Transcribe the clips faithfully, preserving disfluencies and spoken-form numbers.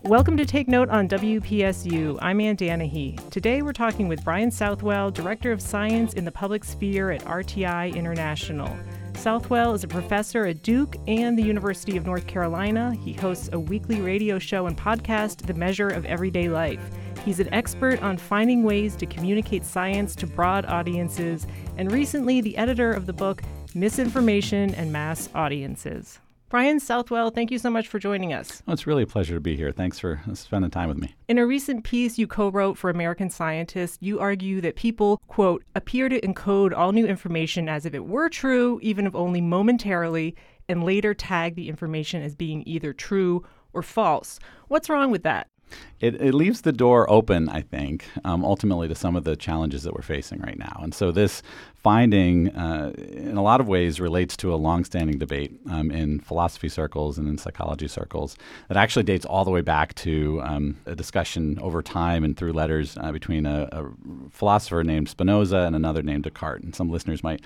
Welcome to Take Note on W P S U. I'm Ann Danahy. Today we're talking with Brian Southwell, Director of Science in the Public Sphere at R T I International. Southwell is a professor at Duke and the University of North Carolina. He hosts a weekly radio show and podcast, The Measure of Everyday Life. He's an expert on finding ways to communicate science to broad audiences, and recently the editor of the book, Misinformation and Mass Audiences. Brian Southwell, thank you so much for joining us. Oh, it's really a pleasure to be here. Thanks for spending time with me. In a recent piece you co-wrote for American Scientist, you argue that people, quote, appear to encode all new information as if it were true, even if only momentarily, and later tag the information as being either true or false. What's wrong with that? It, it leaves the door open, I think, um, ultimately to some of the challenges that we're facing right now. And so this finding, uh, in a lot of ways, relates to a longstanding debate um, in philosophy circles and in psychology circles that actually dates all the way back to um, a discussion over time and through letters uh, between a, a philosopher named Spinoza and another named Descartes. And some listeners might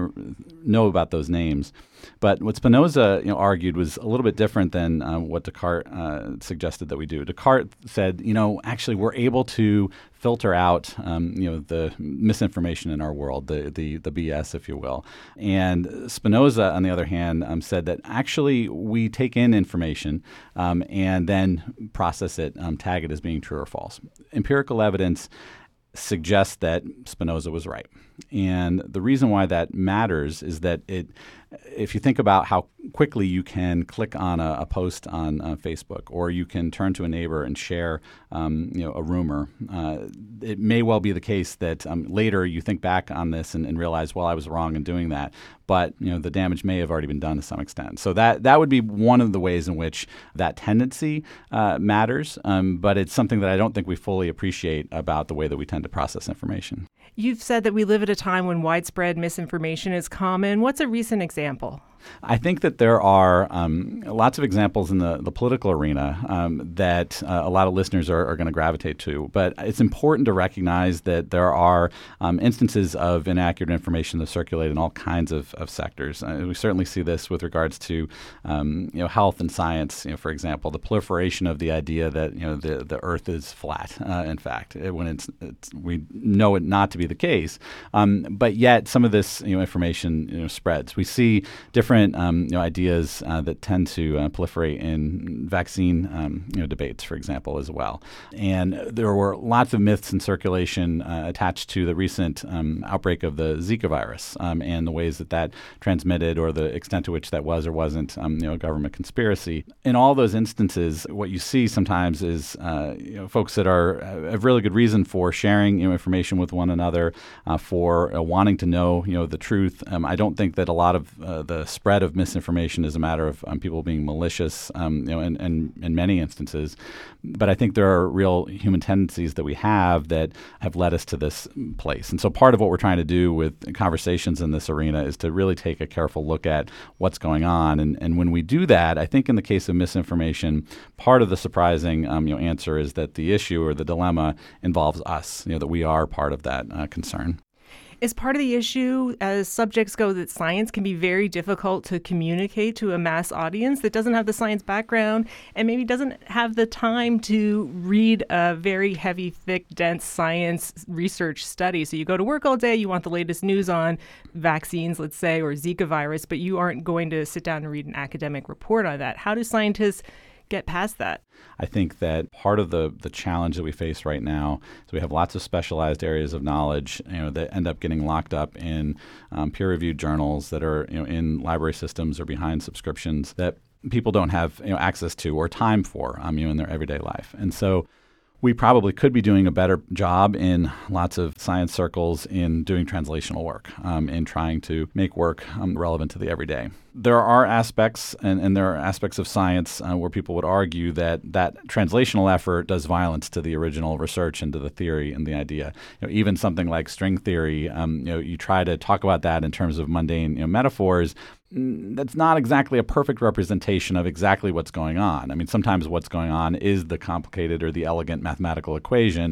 know about those names. But what Spinoza you know, argued was a little bit different than uh, what Descartes uh, suggested that we do. Descartes said, you know, actually we're able to filter out, um, you know, the misinformation in our world, the, the the B S, if you will. And Spinoza, on the other hand, um, said that actually we take in information um, and then process it, um, tag it as being true or false. Empirical evidence suggests that Spinoza was right. And the reason why that matters is that it, if you think about how quickly you can click on a, a post on uh, Facebook, or you can turn to a neighbor and share, um, you know, a rumor, uh, it may well be the case that um, later you think back on this and, and realize, well, I was wrong in doing that. But you know, the damage may have already been done to some extent. So that that would be one of the ways in which that tendency uh, matters. Um, but it's something that I don't think we fully appreciate about the way that we tend to process information. You've said that we live at a time when widespread misinformation is common. What's a recent example? I think that there are um, lots of examples in the, the political arena um, that uh, a lot of listeners are, are going to gravitate to. But it's important to recognize that there are um, instances of inaccurate information that circulate in all kinds of, of sectors. Uh, we certainly see this with regards to um, you know, health and science. You know, for example, the proliferation of the idea that you know the, the Earth is flat. Uh, in fact, it, when it's, it's we know it not to be the case, um, but yet some of this you know information you know, spreads. We see different Different um, you know, ideas uh, that tend to uh, proliferate in vaccine um, you know, debates, for example, as well. And there were lots of myths in circulation uh, attached to the recent um, outbreak of the Zika virus um, and the ways that that transmitted, or the extent to which that was or wasn't um, you know, a government conspiracy. In all those instances, what you see sometimes is uh, you know, folks that are have really good reason for sharing you know, information with one another, uh, for uh, wanting to know you know the truth. Um, I don't think that a lot of uh, the spread of misinformation is a matter of um, people being malicious, um, you know, in, in, in many instances. But I think there are real human tendencies that we have that have led us to this place. And so part of what we're trying to do with conversations in this arena is to really take a careful look at what's going on. And, and when we do that, I think in the case of misinformation, part of the surprising um, you know, answer is that the issue or the dilemma involves us, you know, that we are part of that uh, concern. Is part of the issue, as subjects go, that science can be very difficult to communicate to a mass audience that doesn't have the science background and maybe doesn't have the time to read a very heavy, thick, dense science research study? So you go to work all day, you want the latest news on vaccines, let's say, or Zika virus, but you aren't going to sit down and read an academic report on that. How do scientists get past that? I think that part of the the challenge that we face right now is we have lots of specialized areas of knowledge, you know, that end up getting locked up in um, peer-reviewed journals that are, you know, in library systems or behind subscriptions that people don't have, you know, access to or time for, um, you know, in their everyday life. And so we probably could be doing a better job in lots of science circles in doing translational work, um, in trying to make work um, relevant to the everyday. There are aspects, and, and there are aspects of science uh, where people would argue that that translational effort does violence to the original research and to the theory and the idea. You know, even something like string theory, um, you know, you try to talk about that in terms of mundane you know, metaphors. That's not exactly a perfect representation of exactly what's going on. I mean, sometimes what's going on is the complicated or the elegant mathematical equation.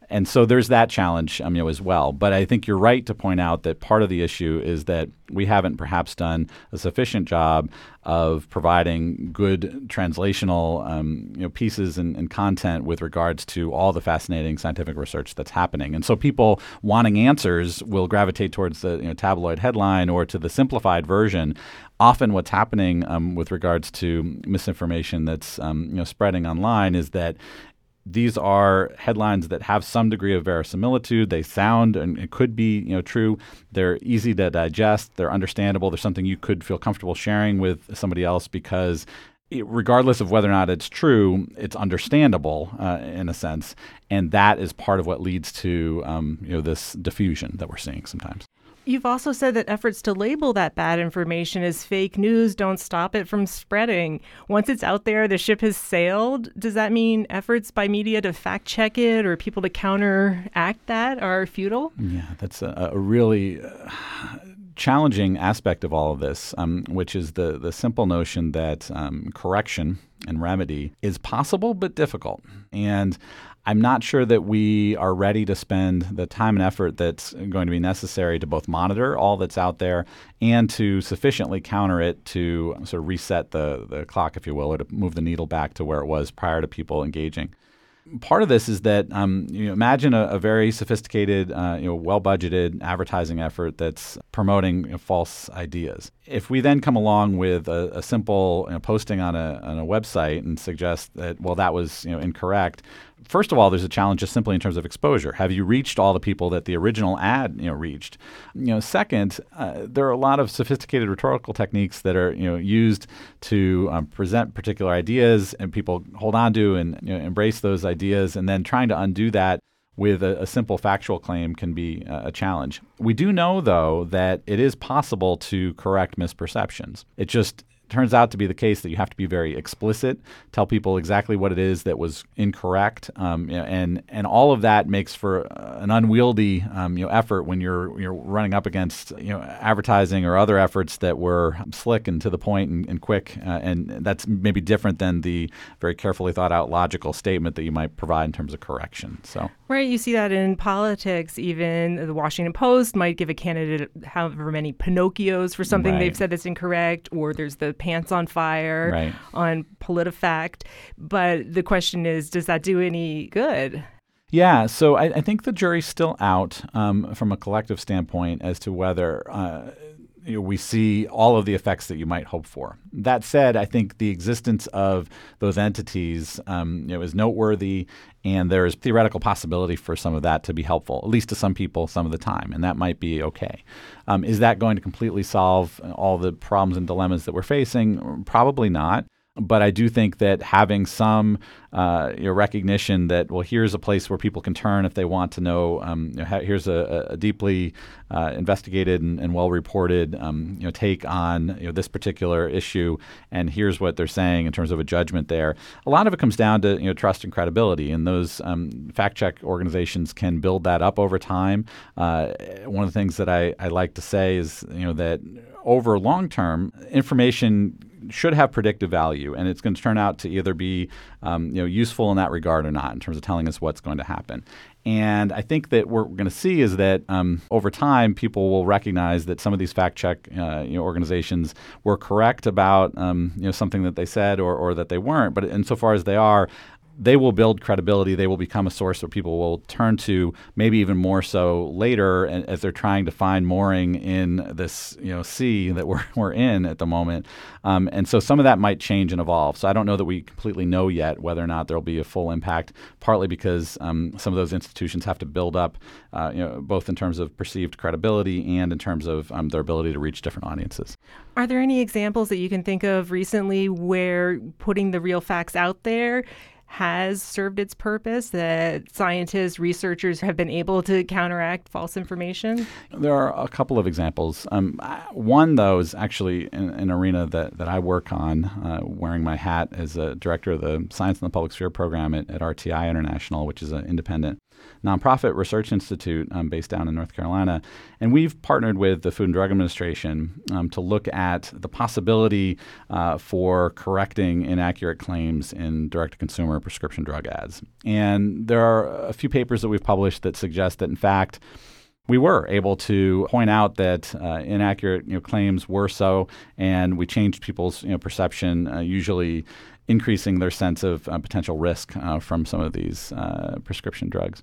And so there's that challenge um, you know, as well. But I think you're right to point out that part of the issue is that we haven't perhaps done a sufficient job of providing good translational um, you know, pieces and, and content with regards to all the fascinating scientific research that's happening. And so people wanting answers will gravitate towards the you know, tabloid headline or to the simplified version. Often what's happening um, with regards to misinformation that's um, you know, spreading online is that these are headlines that have some degree of verisimilitude. They sound and it could be, you know, true. They're easy to digest. They're understandable. They're something you could feel comfortable sharing with somebody else because it, regardless of whether or not it's true, it's understandable uh, in a sense. And that is part of what leads to, um, you know, this diffusion that we're seeing sometimes. You've also said that efforts to label that bad information as fake news don't stop it from spreading. Once it's out there, the ship has sailed. Does that mean efforts by media to fact check it or people to counteract that are futile? Yeah, that's a, a really uh, challenging aspect of all of this, um, which is the, the simple notion that um, correction and remedy is possible but difficult. And I'm not sure that we are ready to spend the time and effort that's going to be necessary to both monitor all that's out there and to sufficiently counter it to sort of reset the, the clock, if you will, or to move the needle back to where it was prior to people engaging. Part of this is that um, you know, imagine a, a very sophisticated, uh, you know, well-budgeted advertising effort that's promoting you know, false ideas. If we then come along with a, a simple you know, posting on a, on a website and suggest that, well, that was you know, incorrect, first of all, there's a challenge just simply in terms of exposure. Have you reached all the people that the original ad you know, reached? You know, second, uh, there are a lot of sophisticated rhetorical techniques that are you know, used to um, present particular ideas, and people hold on to and you know, embrace those ideas, and then trying to undo that with a, a simple factual claim can be a challenge. We do know, though, that it is possible to correct misperceptions. It just turns out to be the case that you have to be very explicit, tell people exactly what it is that was incorrect, um, you know, and and all of that makes for an unwieldy um, you know effort when you're you're running up against you know advertising or other efforts that were slick and to the point and, and quick, uh, and that's maybe different than the very carefully thought out logical statement that you might provide in terms of correction. So. Right, you see that in politics. Even the Washington Post might give a candidate however many Pinocchios for something right. they've said that's incorrect, or there's the pants on fire right. on PolitiFact. But the question is, does that do any good? Yeah, so I, I think the jury's still out um, from a collective standpoint as to whether uh, you know, we see all of the effects that you might hope for. That said, I think the existence of those entities um, you know, is noteworthy, and there is theoretical possibility for some of that to be helpful, at least to some people some of the time, and that might be okay. Um, is that going to completely solve all the problems and dilemmas that we're facing? Probably not. But I do think that having some uh, you know, recognition that, well, here's a place where people can turn if they want to know, um, you know, here's a, a deeply uh, investigated and, and well-reported um, you know, take on you know, this particular issue, and here's what they're saying in terms of a judgment there. A lot of it comes down to you know, trust and credibility, and those um, fact-check organizations can build that up over time. Uh, one of the things that I, I like to say is you know, that over long-term, information should have predictive value, and it's going to turn out to either be um, you know, useful in that regard or not in terms of telling us what's going to happen. And I think that what we're going to see is that um, over time, people will recognize that some of these fact-check uh, you know, organizations were correct about um, you know, something that they said or, or that they weren't. But insofar as they are, they will build credibility. They will become a source that people will turn to, maybe even more so later, as they're trying to find mooring in this, you know, sea that we're we're in at the moment. Um, and so some of that might change and evolve. So I don't know that we completely know yet whether or not there will be a full impact. Partly because um, some of those institutions have to build up, uh, you know, both in terms of perceived credibility and in terms of um, their ability to reach different audiences. Are there any examples that you can think of recently where putting the real facts out there has served its purpose, that scientists, researchers have been able to counteract false information? There are a couple of examples. Um, one, though, is actually in an arena that, that I work on, uh, wearing my hat as a director of the Science in the Public Sphere program at, at R T I International, which is an independent nonprofit research institute um, based down in North Carolina. And we've partnered with the Food and Drug Administration um, to look at the possibility uh, for correcting inaccurate claims in direct-to-consumer prescription drug ads. And there are a few papers that we've published that suggest that, in fact, we were able to point out that uh, inaccurate you know, claims were so, and we changed people's you know, perception, uh, usually increasing their sense of uh, potential risk uh, from some of these uh, prescription drugs.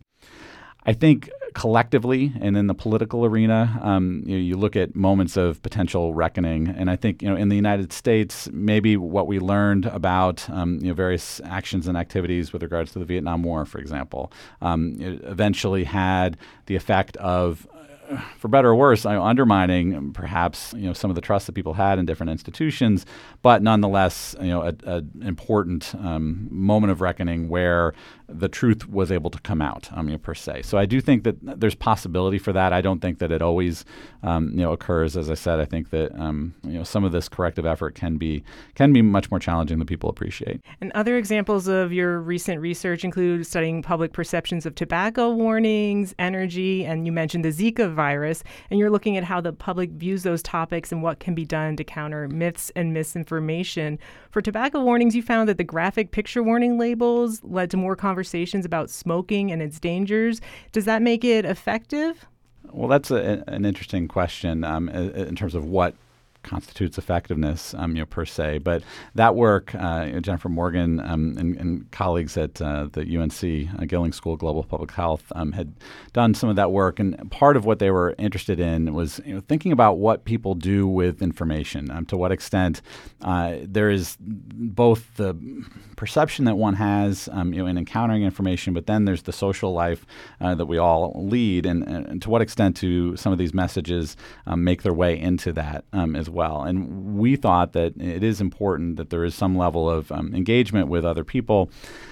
I think collectively and in the political arena, um, you, know, you look at moments of potential reckoning, and I think you know in the United States, maybe what we learned about um, you know various actions and activities with regards to the Vietnam War, for example, um, it eventually had the effect of, for better or worse, undermining perhaps you know some of the trust that people had in different institutions, but nonetheless, you know, an important um, moment of reckoning where the truth was able to come out, um, you know, per se. So I do think that there's possibility for that. I don't think that it always, um, you know, occurs. As I said, I think that um, you know some of this corrective effort can be can be much more challenging than people appreciate. And other examples of your recent research include studying public perceptions of tobacco warnings, energy, and you mentioned the Zika virus. And you're looking at how the public views those topics and what can be done to counter myths and misinformation. For tobacco warnings, you found that the graphic picture warning labels led to more conversations about smoking and its dangers. Does that make it effective? Well, that's a, an interesting question um, in terms of what constitutes effectiveness, um, you know, per se. But that work, uh, Jennifer Morgan um, and, and colleagues at uh, the U N C uh, Gilling School of Global Public Health um, had done some of that work. And part of what they were interested in was you know, thinking about what people do with information, um, to what extent uh, there is both the perception that one has um, you know, in encountering information, but then there's the social life uh, that we all lead, and, and to what extent do some of these messages um, make their way into that um, as well. And we thought that it is important that there is some level of um, engagement with other people,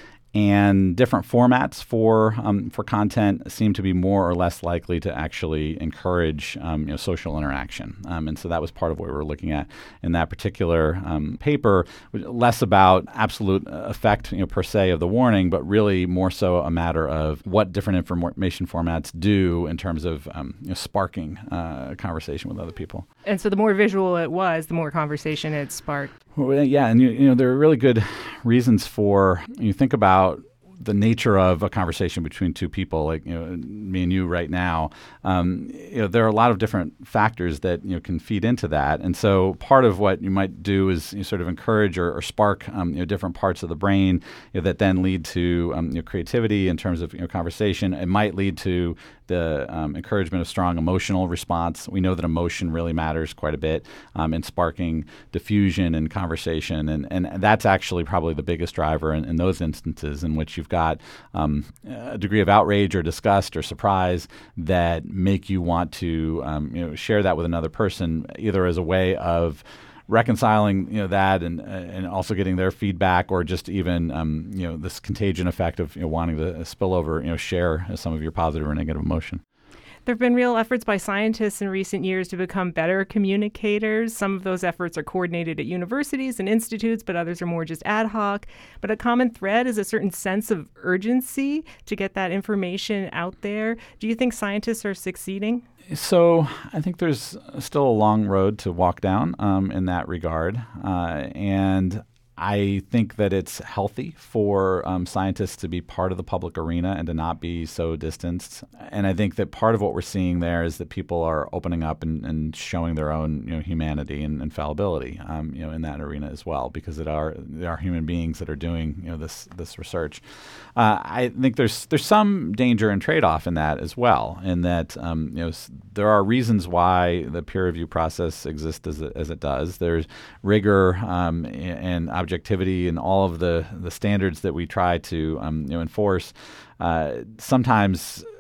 and different formats for um, for content seem to be more or less likely to actually encourage um, you know, social interaction. Um, and so that was part of what we were looking at in that particular um, paper, less about absolute effect you know, per se of the warning, but really more so a matter of what different information formats do in terms of um, you know, sparking uh, conversation with other people. And so the more visual it was, the more conversation it sparked. Well, yeah, and you, you know there are really good reasons for you think about the nature of a conversation between two people, like you know, me and you right now. Um, you know, there are a lot of different factors that you know can feed into that, and so part of what you might do is you sort of encourage or, or spark um, you know different parts of the brain you know, that then lead to um, you know, creativity in terms of you know, conversation. It might lead to the um, encouragement of strong emotional response. We know that emotion really matters quite a bit um, in sparking diffusion and conversation, and, and that's actually probably the biggest driver in, in those instances in which you've got um, a degree of outrage or disgust or surprise that make you want to um, you know, share that with another person, either as a way of reconciling, you know, that and and also getting their feedback, or just even, um, you know, this contagion effect of you know, wanting to spill over, you know, share some of your positive or negative emotion. There have been real efforts by scientists in recent years to become better communicators. Some of those efforts are coordinated at universities and institutes, but others are more just ad hoc. But a common thread is a certain sense of urgency to get that information out there. Do you think scientists are succeeding? So I think there's still a long road to walk down um, in that regard. Uh, and I think that it's healthy for um, scientists to be part of the public arena and to not be so distanced. And I think that part of what we're seeing there is that people are opening up and, and showing their own you know, humanity and, and fallibility um, you know, in that arena as well, because it are they are human beings that are doing you know, this this research. Uh, I think there's there's some danger and trade-off in that as well, in that um, you know s- there are reasons why the peer review process exists as it, as it does. There's rigor um, and objectivity objectivity and all of the, the standards that we try to um, you know, enforce uh, sometimes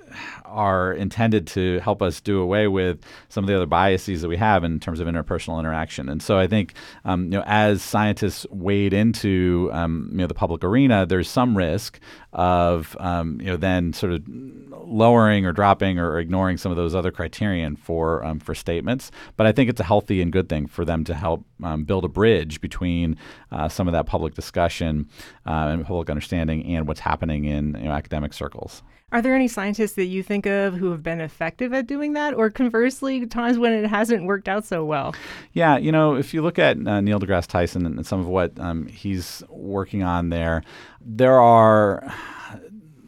are intended to help us do away with some of the other biases that we have in terms of interpersonal interaction. And so I think, um, you know, as scientists wade into, um, you know, the public arena, there's some risk of, um, you know, then sort of lowering or dropping or ignoring some of those other criterion for um, for statements. But I think it's a healthy and good thing for them to help um, build a bridge between uh, some of that public discussion uh, and public understanding and what's happening in, you know, academic circles. Are there any scientists that you think of who have been effective at doing that, or conversely, times when it hasn't worked out so well? Yeah, you know, if you look at uh, Neil deGrasse Tyson and some of what um, he's working on there, there are a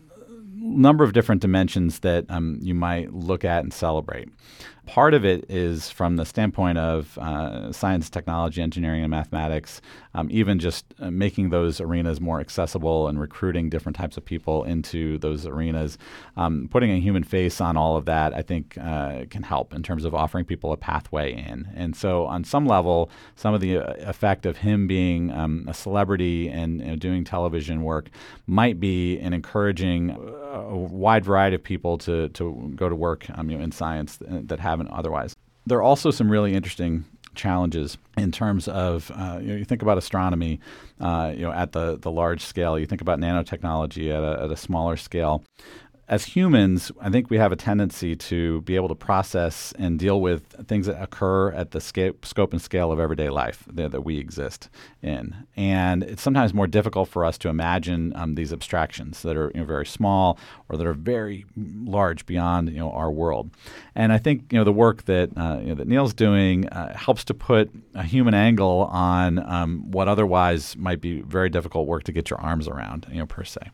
number of different dimensions that um, you might look at and celebrate. Part of it is from the standpoint of uh, science, technology, engineering, and mathematics, um, even just uh, making those arenas more accessible and recruiting different types of people into those arenas. Um, putting a human face on all of that, I think, uh, can help in terms of offering people a pathway in. And so on some level, some of the uh, effect of him being um, a celebrity and you know, doing television work might be in encouraging a wide variety of people to, to go to work um, you know, in science that have haven't otherwise. There are also some really interesting challenges in terms of uh, you know, you think about astronomy, uh, you know, at the the large scale. You think about nanotechnology at a, at a smaller scale. As humans, I think we have a tendency to be able to process and deal with things that occur at the scape, scope and scale of everyday life that, that we exist in. And it's sometimes more difficult for us to imagine um, these abstractions that are you know, very small or that are very large beyond you know, our world. And I think you know, the work that, uh, you know, that Neil's doing uh, helps to put a human angle on um, what otherwise might be very difficult work to get your arms around, you know, per se.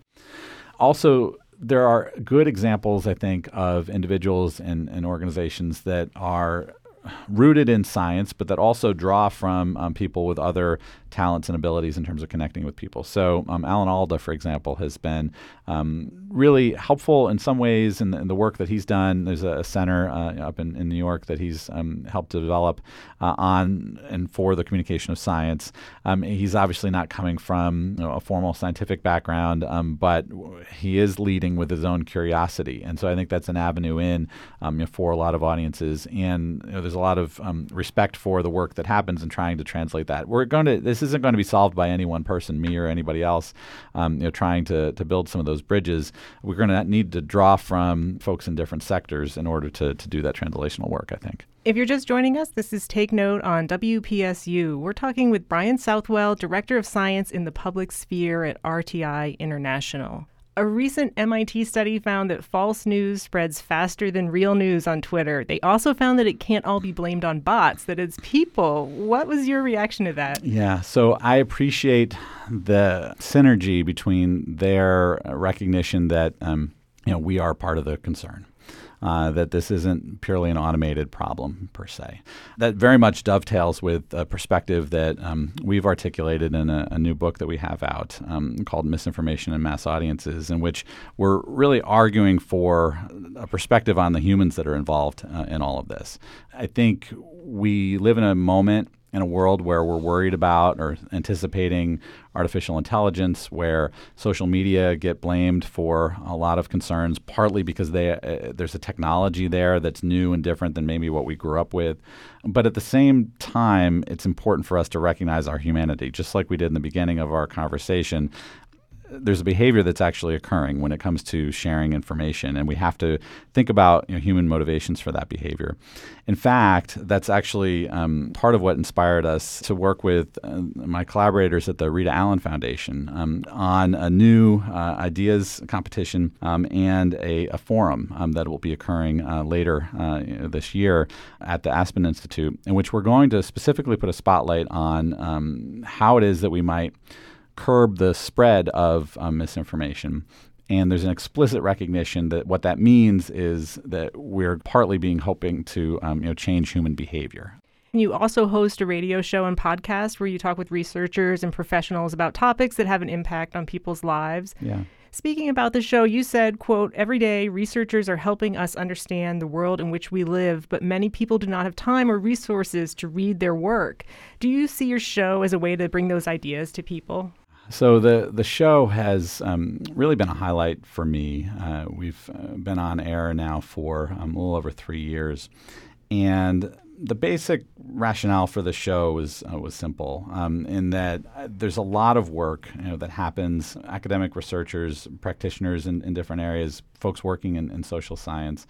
Also, there are good examples, I think, of individuals and, and organizations that are rooted in science, but that also draw from um, people with other talents and abilities in terms of connecting with people. So um, Alan Alda, for example, has been um, really helpful in some ways in the, in the work that he's done. There's a, a center uh, up in, in New York that he's um, helped to develop uh, on and for the communication of science. Um, he's obviously not coming from you know, a formal scientific background, um, but he is leading with his own curiosity. And so I think that's an avenue in um, you know, for a lot of audiences. And you know, there's a lot of um, respect for the work that happens in trying to translate that. We're going to this isn't going to be solved by any one person, me or anybody else. Um, you know, trying to to build some of those bridges. We're going to need to draw from folks in different sectors in order to to do that translational work, I think. If you're just joining us, this is Take Note on W P S U. We're talking with Brian Southwell, Director of Science in the Public Sphere at R T I International. A recent M I T study found that false news spreads faster than real news on Twitter. They also found that it can't all be blamed on bots, that it's people. What was your reaction to that? Yeah, so I appreciate the synergy between their recognition that um, you know we are part of the concern. Uh, that this isn't purely an automated problem per se. That very much dovetails with a perspective that um, we've articulated in a, a new book that we have out um, called Misinformation in Mass Audiences, in which we're really arguing for a perspective on the humans that are involved uh, in all of this. I think we live in a moment in a world where we're worried about or anticipating artificial intelligence, where social media get blamed for a lot of concerns, partly because they, uh, there's a technology there that's new and different than maybe what we grew up with. But at the same time, it's important for us to recognize our humanity, just like we did in the beginning of our conversation. There's a behavior that's actually occurring when it comes to sharing information, and we have to think about you know, human motivations for that behavior. In fact, that's actually um, part of what inspired us to work with uh, my collaborators at the Rita Allen Foundation um, on a new uh, ideas competition um, and a, a forum um, that will be occurring uh, later uh, this year at the Aspen Institute, in which we're going to specifically put a spotlight on um, how it is that we might curb the spread of um, misinformation. And there's an explicit recognition that what that means is that we're partly being hoping to um, you know, change human behavior. You also host a radio show and podcast where you talk with researchers and professionals about topics that have an impact on people's lives. Yeah. Speaking about the show, you said, quote, "Every day, researchers are helping us understand the world in which we live, but many people do not have time or resources to read their work." Do you see your show as a way to bring those ideas to people? So the the show has um, really been a highlight for me. Uh, we've uh, been on air now for um, a little over three years, and the basic rationale for the show was uh, was simple. Um, in that uh, there's a lot of work you know, that happens. Academic researchers, practitioners in, in different areas, folks working in, in social science,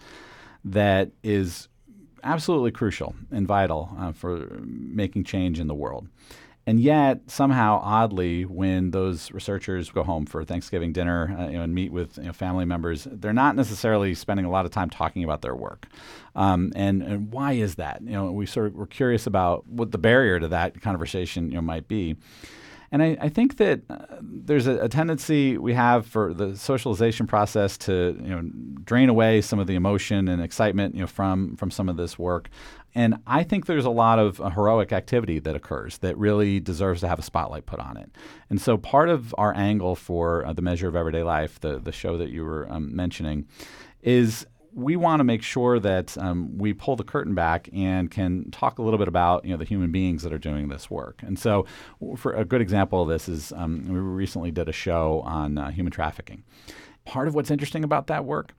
that is absolutely crucial and vital uh, for making change in the world. And yet, somehow, oddly, when those researchers go home for Thanksgiving dinner uh, you know, and meet with you know, family members, they're not necessarily spending a lot of time talking about their work. Um, and, and why is that? You know, we sort of we're curious about what the barrier to that conversation you know, might be. And I, I think that uh, there's a, a tendency we have for the socialization process to you know, drain away some of the emotion and excitement you know, from, from some of this work. And I think there's a lot of uh, heroic activity that occurs that really deserves to have a spotlight put on it. And so part of our angle for uh, The Measure of Everyday Life, the, the show that you were um, mentioning, is we want to make sure that um, we pull the curtain back and can talk a little bit about you know the human beings that are doing this work. And so, for a good example of this is um, we recently did a show on uh, human trafficking. Part of what's interesting about that work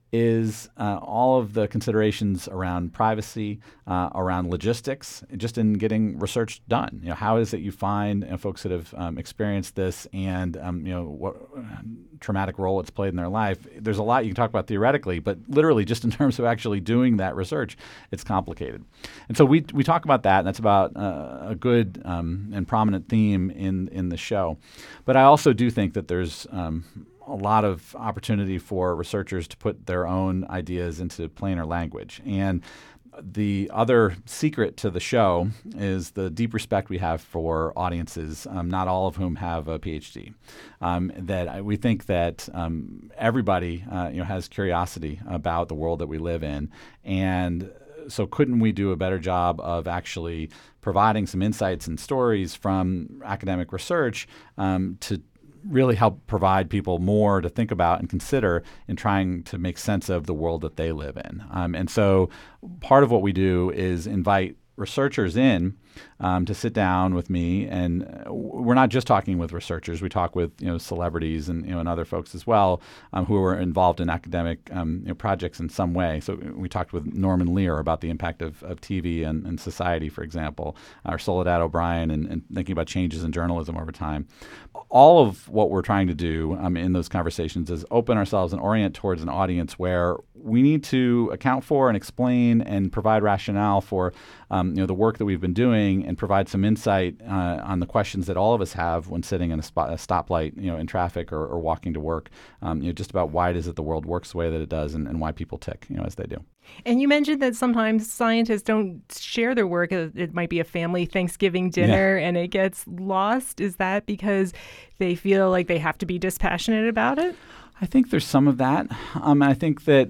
is uh, all of the considerations around privacy, uh, around logistics, just in getting research done. You know, how is it you find you know, folks that have um, experienced this and um, you know what uh, traumatic role it's played in their life? There's a lot you can talk about theoretically, but literally just in terms of actually doing that research, it's complicated. And so we we talk about that, and that's about uh, a good um, and prominent theme in in the show. But I also do think that there's um, a lot of opportunity for researchers to put their own ideas into plainer language. And the other secret to the show is the deep respect we have for audiences, um, not all of whom have a P H D. Um, that we think that um, everybody uh, you know, has curiosity about the world that we live in. And so couldn't we do a better job of actually providing some insights and stories from academic research um, to really help provide people more to think about and consider in trying to make sense of the world that they live in. Um, and so part of what we do is invite researchers in um, to sit down with me, and we're not just talking with researchers. We talk with you know celebrities and you know and other folks as well um, who are involved in academic um, you know, projects in some way. So we talked with Norman Lear about the impact of, of T V and, and society, for example, or Soledad O'Brien and, and thinking about changes in journalism over time. All of what we're trying to do um, in those conversations is open ourselves and orient towards an audience where we need to account for and explain and provide rationale for um, you know the work that we've been doing, and provide some insight uh, on the questions that all of us have when sitting in a, spot, a stoplight, you know, in traffic or, or walking to work. Um, you know, just about why it is that the world works the way that it does, and, and why people tick, you know, as they do. And you mentioned that sometimes scientists don't share their work. It might be a family Thanksgiving dinner, yeah. and it gets lost. Is that because they feel like they have to be dispassionate about it? I think there's some of that. Um, I think that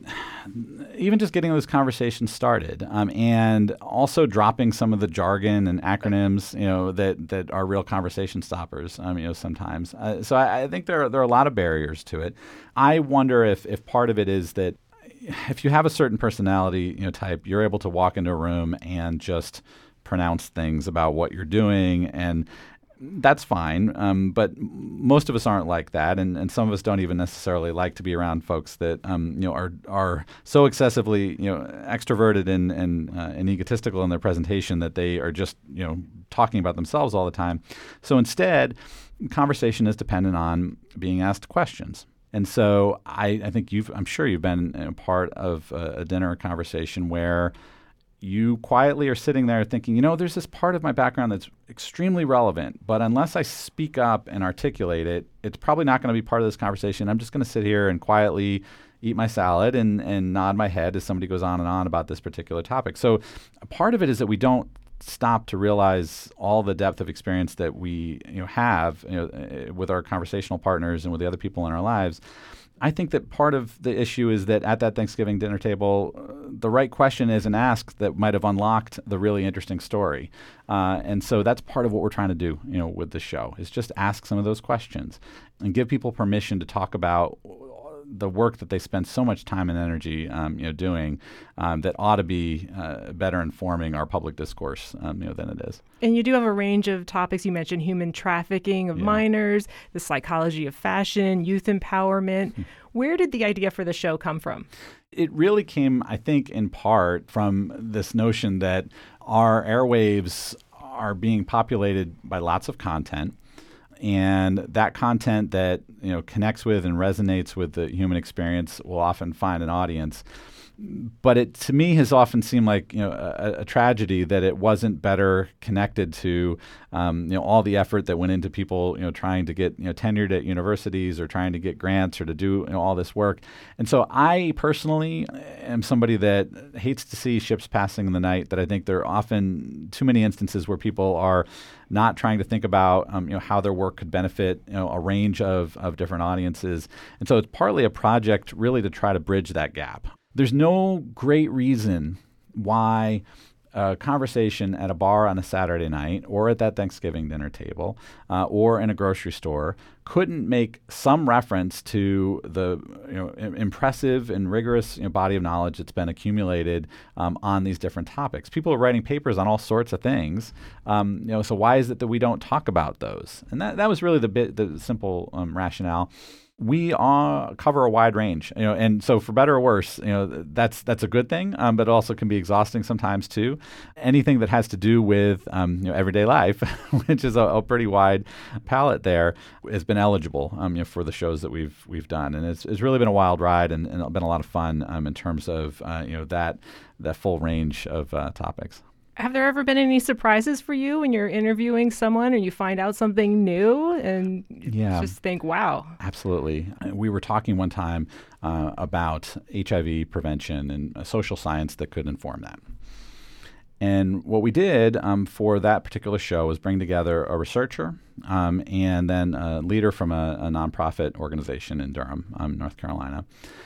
even just getting those conversations started um, and also dropping some of the jargon and acronyms, you know, that, that are real conversation stoppers, um, you know, sometimes. Uh, so I, I think there are, there are a lot of barriers to it. I wonder if, if part of it is that if you have a certain personality, you know, type, you're able to walk into a room and just pronounce things about what you're doing, and that's fine, um, but most of us aren't like that, and, and some of us don't even necessarily like to be around folks that um, you know are are so excessively you know extroverted and and, uh, and egotistical in their presentation that they are just you know talking about themselves all the time. So instead, conversation is dependent on being asked questions. And so I, I think you've I'm sure you've been a part of a, a dinner conversation where you quietly are sitting there thinking, you know, there's this part of my background that's extremely relevant, but unless I speak up and articulate it, it's probably not going to be part of this conversation. I'm just going to sit here and quietly eat my salad and, and nod my head as somebody goes on and on about this particular topic. So a part of it is that we don't stop to realize all the depth of experience that we you know, have you know, with our conversational partners and with the other people in our lives. I think that part of the issue is that at that Thanksgiving dinner table, uh, the right question isn't asked that might have unlocked the really interesting story. Uh, and so that's part of what we're trying to do, you know, with the show, is just ask some of those questions and give people permission to talk about the work that they spend so much time and energy, um, you know, doing um, that ought to be uh, better informing our public discourse, um, you know, than it is. And you do have a range of topics. You mentioned human trafficking of Yeah. minors, the psychology of fashion, youth empowerment. Where did the idea for the show come from? It really came, I think, in part from this notion that our airwaves are being populated by lots of content. And that content that, you know, connects with and resonates with the human experience will often find an audience. But it, to me, has often seemed like, you know, a, a tragedy that it wasn't better connected to, um, you know, all the effort that went into people, you know, trying to get, you know, tenured at universities or trying to get grants or to do, you know, all this work. And so I personally am somebody that hates to see ships passing in the night, that I think there are often too many instances where people are not trying to think about, um, you know, how their work could benefit, you know, a range of, of different audiences. And so it's partly a project really to try to bridge that gap. There's no great reason why a conversation at a bar on a Saturday night or at that Thanksgiving dinner table uh, or in a grocery store couldn't make some reference to the you know, impressive and rigorous you know, body of knowledge that's been accumulated um, on these different topics. People are writing papers on all sorts of things. Um, you know, so why is it that we don't talk about those? And that, that was really the bit, the simple um, rationale. We uh, cover a wide range, you know, and so for better or worse, you know, that's that's a good thing, um, but it also can be exhausting sometimes too. Anything that has to do with um, you know, everyday life, which is a, a pretty wide palette there, has been eligible um, you know, for the shows that we've we've done, and it's it's really been a wild ride and, and been a lot of fun um, in terms of uh, you know that that full range of uh, topics. Have there ever been any surprises for you when you're interviewing someone and you find out something new and yeah. just think, wow? Absolutely. We were talking one time uh, about H I V prevention and a social science that could inform that. And what we did um, for that particular show was bring together a researcher um, and then a leader from a, a nonprofit organization in Durham, um, North Carolina.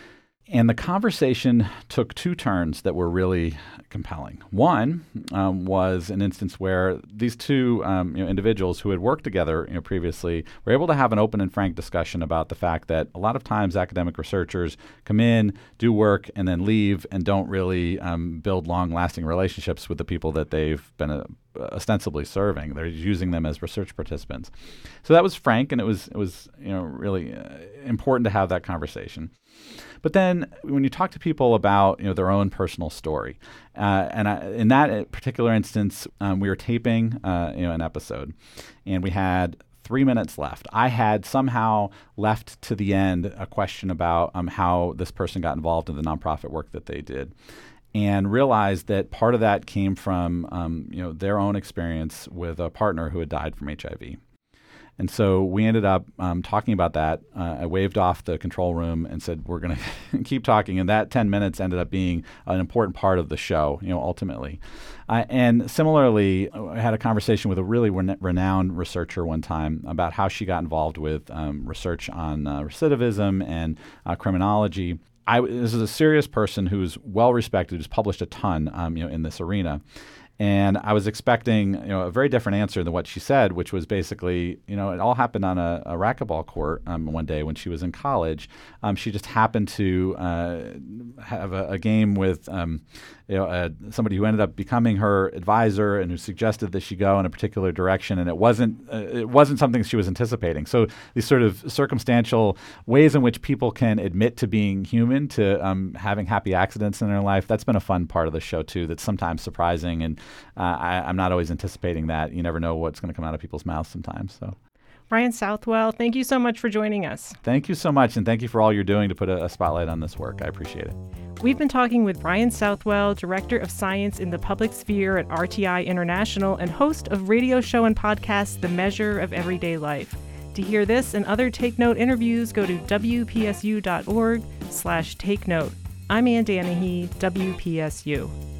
And the conversation took two turns that were really compelling. One um, was an instance where these two um, you know, individuals who had worked together you know, previously were able to have an open and frank discussion about the fact that a lot of times academic researchers come in, do work, and then leave and don't really um, build long-lasting relationships with the people that they've been uh, ostensibly serving. They're using them as research participants. So that was frank, and it was it was you know really uh, important to have that conversation. But then when you talk to people about you know their own personal story, uh, and I, in that particular instance, um, we were taping uh, you know an episode, and we had three minutes left. I had somehow left to the end a question about um, how this person got involved in the nonprofit work that they did, and realized that part of that came from um, you know their own experience with a partner who had died from H I V. And so we ended up um, talking about that. Uh, I waved off the control room and said, we're going to keep talking. And that ten minutes ended up being an important part of the show, you know, ultimately. Uh, and similarly, I had a conversation with a really ren- renowned researcher one time about how she got involved with um, research on uh, recidivism and uh, criminology. I, this is a serious person who's well-respected, who's published a ton um, you know, in this arena. And I was expecting, you know, a very different answer than what she said, which was basically, you know, it all happened on a, a racquetball court um, one day when she was in college. Um, she just happened to uh, have a, a game with, um, you know, uh, somebody who ended up becoming her advisor and who suggested that she go in a particular direction, and it wasn't uh, it wasn't something she was anticipating. So these sort of circumstantial ways in which people can admit to being human, to um, having happy accidents in their life, that's been a fun part of the show too. That's sometimes surprising and. Uh, I, I'm not always anticipating that. You never know what's going to come out of people's mouths sometimes. So, Brian Southwell, thank you so much for joining us. Thank you so much, and thank you for all you're doing to put a, a spotlight on this work. I appreciate it. We've been talking with Brian Southwell, Director of Science in the Public Sphere at R T I International and host of radio show and podcast The Measure of Everyday Life. To hear this and other Take Note interviews, go to W P S U dot org slash take note. I'm Ann Danahy, W P S U.